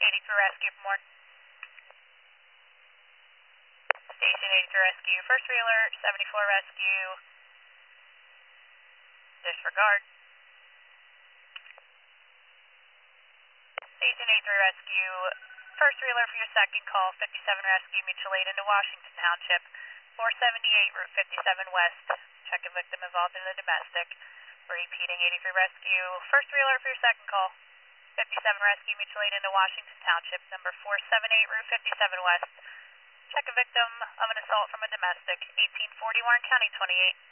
83 Rescue from Warren. Station 83 Rescue, first wheeler, 74 Rescue, disregard. Station 83 Rescue, first wheeler for your second call, 57 Rescue, mutual aid into Washington Township, 478 Route 57 West. Check a victim involved in the domestic. Repeating 83 Rescue, first wheeler for your second call, 57 Rescue, mutual aid into Washington Township, number 478 Route 57 West. Check a victim of an assault from a domestic, 1840 Warren County 28.